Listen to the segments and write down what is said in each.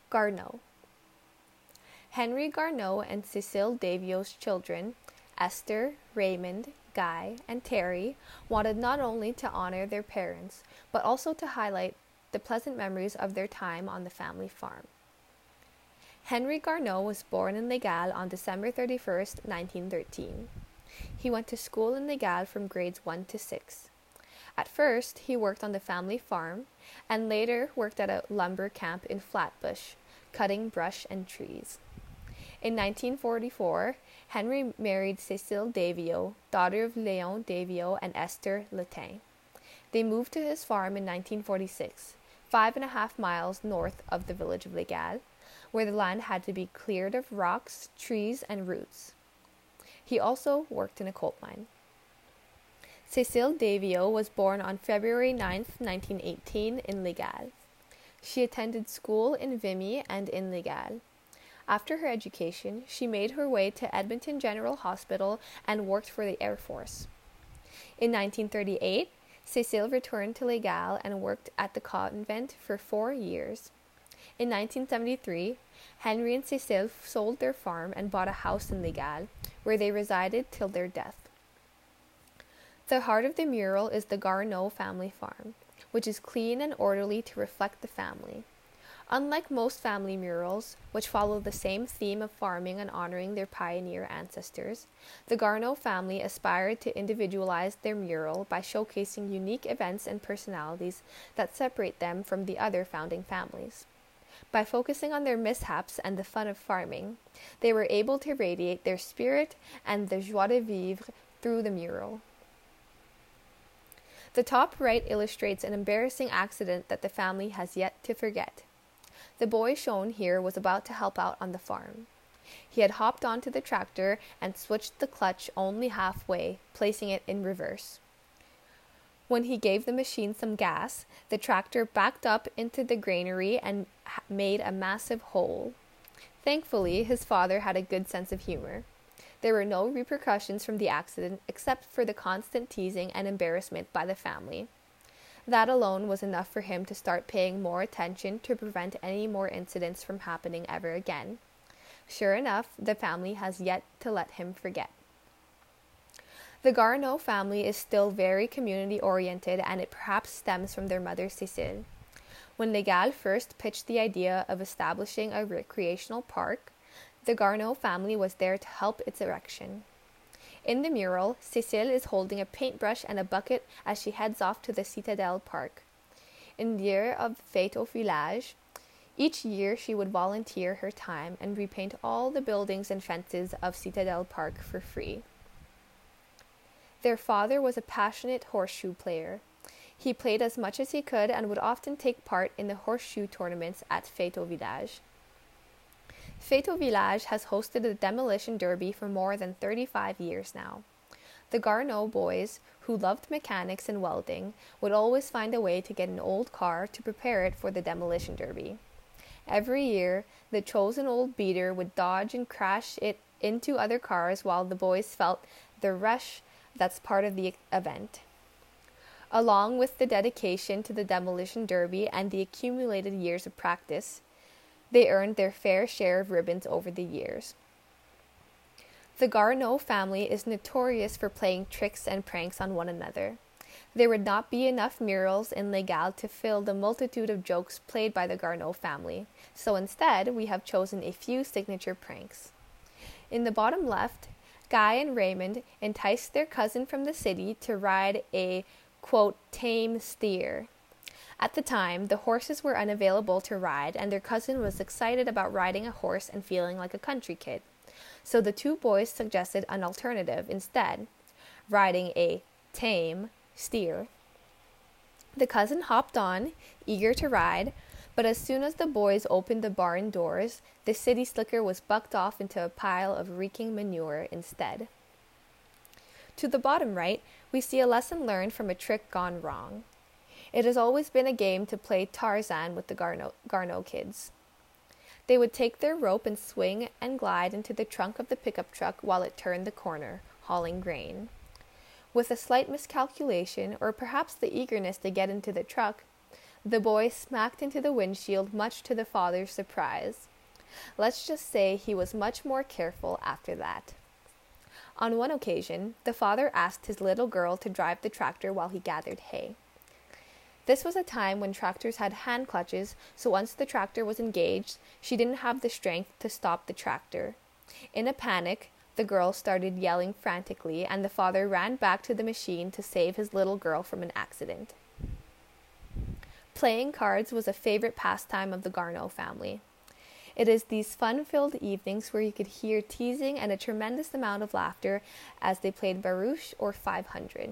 Garneau. Henry Garneau and Cecile Davio's children, Esther, Raymond, Guy, and Terry, wanted not only to honor their parents, but also to highlight the pleasant memories of their time on the family farm. Henry Garneau was born in Les Gales on December 31st, 1913. He went to school in Les Gales from grades 1 to 6. At first, he worked on the family farm, and later worked at a lumber camp in Flatbush, cutting brush and trees. In 1944, Henry married Cecile Davio, daughter of Léon Davio and Esther Letain. They moved to his farm in 1946, 5.5 miles north of the village of Les Gales, where the land had to be cleared of rocks, trees, and roots. He also worked in a coal mine. Cecile Davio was born on February 9, 1918, in Les Gales. She attended school in Vimy and in Les Gales. After her education, she made her way to Edmonton General Hospital and worked for the Air Force. In 1938, Cecile returned to Les Gales and worked at the convent for 4 years. In 1973, Henry and Cecile sold their farm and bought a house in Les Gales, where they resided till their death. The heart of the mural is the Garneau family farm, which is clean and orderly to reflect the family. Unlike most family murals, which follow the same theme of farming and honoring their pioneer ancestors, the Garneau family aspired to individualize their mural by showcasing unique events and personalities that separate them from the other founding families. By focusing on their mishaps and the fun of farming, they were able to radiate their spirit and the joie de vivre through the mural. The top right illustrates an embarrassing accident that the family has yet to forget. The boy shown here was about to help out on the farm. He had hopped onto the tractor and switched the clutch only halfway, placing it in reverse. When he gave the machine some gas, the tractor backed up into the granary and made a massive hole. Thankfully, his father had a good sense of humor. There were no repercussions from the accident except for the constant teasing and embarrassment by the family. That alone was enough for him to start paying more attention to prevent any more incidents from happening ever again. Sure enough, the family has yet to let him forget. The Garneau family is still very community-oriented, and it perhaps stems from their mother Cécile. When Les Gales first pitched the idea of establishing a recreational park, the Garneau family was there to help its erection. In the mural, Cécile is holding a paintbrush and a bucket as she heads off to the Citadelle Park. In the year of Fête au Village, each year she would volunteer her time and repaint all the buildings and fences of Citadelle Park for free. Their father was a passionate horseshoe player. He played as much as he could and would often take part in the horseshoe tournaments at Fête au Village. Fête au Village has hosted the Demolition Derby for more than 35 years now. The Garneau boys, who loved mechanics and welding, would always find a way to get an old car to prepare it for the Demolition Derby. Every year, the chosen old beater would dodge and crash it into other cars while the boys felt the rush that's part of the event. Along with the dedication to the Demolition Derby and the accumulated years of practice, they earned their fair share of ribbons over the years. The Garneau family is notorious for playing tricks and pranks on one another. There would not be enough murals in Les Gales to fill the multitude of jokes played by the Garneau family, so instead we have chosen a few signature pranks. In the bottom left, Guy and Raymond enticed their cousin from the city to ride a, quote, tame steer. At the time, the horses were unavailable to ride, and their cousin was excited about riding a horse and feeling like a country kid. So the two boys suggested an alternative instead, riding a tame steer. The cousin hopped on, eager to ride, but as soon as the boys opened the barn doors, the city slicker was bucked off into a pile of reeking manure instead. To the bottom right, we see a lesson learned from a trick gone wrong. It has always been a game to play Tarzan with the Garneau kids. They would take their rope and swing and glide into the trunk of the pickup truck while it turned the corner, hauling grain. With a slight miscalculation, or perhaps the eagerness to get into the truck, The boy smacked into the windshield, much to the father's surprise. Let's just say he was much more careful after that. On one occasion, the father asked his little girl to drive the tractor while he gathered hay. This was a time when tractors had hand clutches, so once the tractor was engaged, she didn't have the strength to stop the tractor. In a panic, the girl started yelling frantically, and the father ran back to the machine to save his little girl from an accident. Playing cards was a favorite pastime of the Garneau family. It is these fun-filled evenings where you could hear teasing and a tremendous amount of laughter as they played Barouche or 500.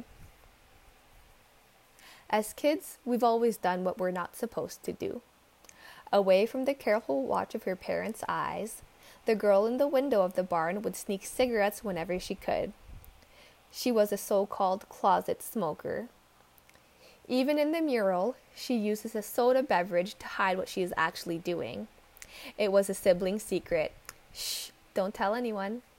As kids, we've always done what we're not supposed to do. Away from the careful watch of her parents' eyes, the girl in the window of the barn would sneak cigarettes whenever she could. She was a so-called closet smoker. Even in the mural, she uses a soda beverage to hide what she is actually doing. It was a sibling secret. Shh, don't tell anyone.